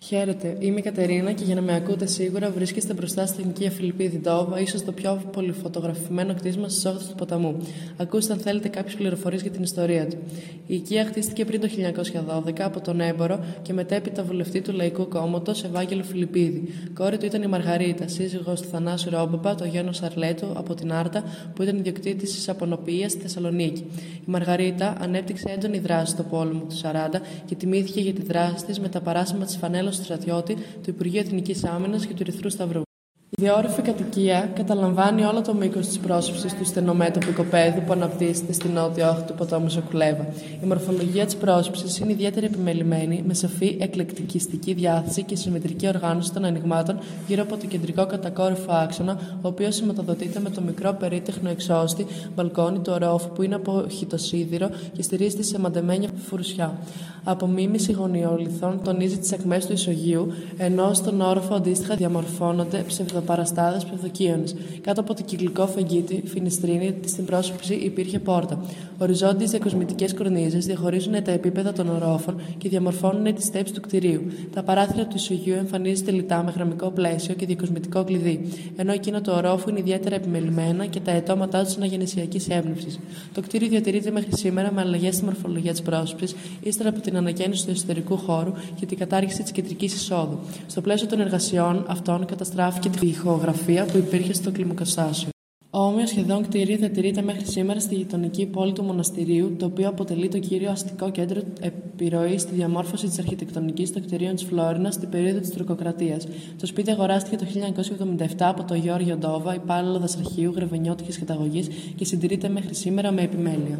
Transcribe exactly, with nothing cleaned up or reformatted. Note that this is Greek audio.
Χαίρετε, είμαι η Κατερίνα και για να με ακούτε σίγουρα βρίσκεστε μπροστά στην οικία Φιλιππίδη Ντόβα, ίσως το πιο πολυφωτογραφημένο κτίσμα στις όχθες του ποταμού. Ακούστε αν θέλετε κάποιες πληροφορίες για την ιστορία του. Η οικία χτίστηκε πριν το χίλια εννιακόσια δώδεκα από τον έμπορο και μετέπειτα βουλευτή του Λαϊκού Κόμματος Ευάγγελο Φιλιππίδη. Κόρη του ήταν η Μαργαρίτα, σύζυγος του Θανάση Ρόμπαμπα, το γένος Αρλέτου από την Άρτα, που ήταν ιδιοκτήτης της απονοποιίας στη Θεσσαλονίκη. Η Μαργαρίτα ανέπτυξε έντονη δράση στο πόλεμο του σαράντα και τιμήθηκε για τη δράση της με τα παράσημα της φανέλας του στρατιώτη του Υπουργείου Εθνικής Άμυνας και του Ερυθρού Σταυρού. Η διόρροφη κατοικία καταλαμβάνει όλο το μήκος της πρόσωψης του στενομέτωπου οικοπαίδου που αναπτύσσεται στη νότια όχθη του ποταμού Ζακουλέβα. Η μορφολογία της πρόσωψης είναι ιδιαίτερα επιμελημένη, με σαφή εκλεκτικιστική διάθεση και συμμετρική οργάνωση των ανοιγμάτων γύρω από το κεντρικό κατακόρυφο άξονα, ο οποίος σηματοδοτείται με το μικρό περίτεχνο εξώστη μπαλκόνι του ορόφου που είναι από χιτοσίδηρο και στηρίζεται σε μαντεμένη φουρουσιά. Από μίμηση γωνιολιθών τονίζει τις ακμές του ισογείου, ενώ στον όροφο αντίστοιχα διαμορφώνονται ψευδοπαραστάδες ψευδοκίονες. Κάτω από το κυκλικό φεγγίτι, φινιστρίνη, στην πρόσωψη υπήρχε πόρτα. Οριζόντιες διακοσμητικές κορνίζες διαχωρίζουν τα επίπεδα των ορόφων και διαμορφώνουν τη στέψη του κτηρίου. Τα παράθυρα του ισογείου εμφανίζονται λιτά με γραμμικό πλαίσιο και διακοσμητικό κλειδί, ενώ εκείνο του ορόφου είναι ιδιαίτερα επιμελημένα και τα αιτώματά του είναι αγεννησιακής έμπνευσης. Το κτίριο διατηρείται μέχρι σήμερα με αλλαγές στη μορφολογία της πρόσωψης, ύστερα από την ανακαίνιση του εσωτερικού χώρου και την κατάργηση της κεντρικής εισόδου. Στο πλαίσιο των εργασιών αυτών καταστράφηκε η ηχογραφία που υπήρχε στο κλιμακοστάσιο. Όμοιο σχεδόν κτίριο διατηρείται μέχρι σήμερα στη γειτονική πόλη του μοναστηρίου, το οποίο αποτελεί το κύριο αστικό κέντρο επιρροής στη διαμόρφωση της αρχιτεκτονικής των κτιρίων της Φλόρινας στην περίοδο της τουρκοκρατίας. Το σπίτι αγοράστηκε το χίλια εννιακόσια εβδομήντα επτά από τον Γιώργιο Ντόβα, υπάλληλο δασαρχείου γρεβενιώτικης καταγωγής, και συντηρείται μέχρι σήμερα με επιμέλεια.